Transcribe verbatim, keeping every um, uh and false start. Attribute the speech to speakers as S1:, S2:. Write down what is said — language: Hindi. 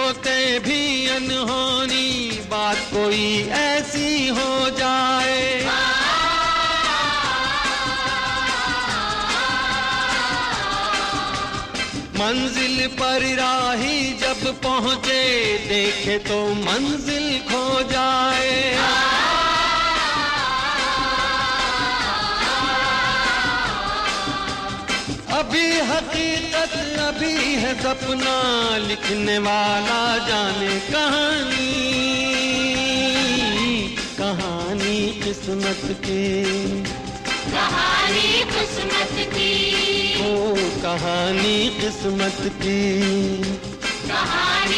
S1: होते भी अनहोनी, बात कोई ऐसी हो जाए। मंजिल पर राही जब पहुंचे, देखे तो मंजिल खो जाए। अभी हकीकत अभी है सपना, लिखने वाला जाने कहानी, कहानी किस्मत की,
S2: कहानी किस्मत की,
S1: ओ कहानी किस्मत की,
S2: कहानी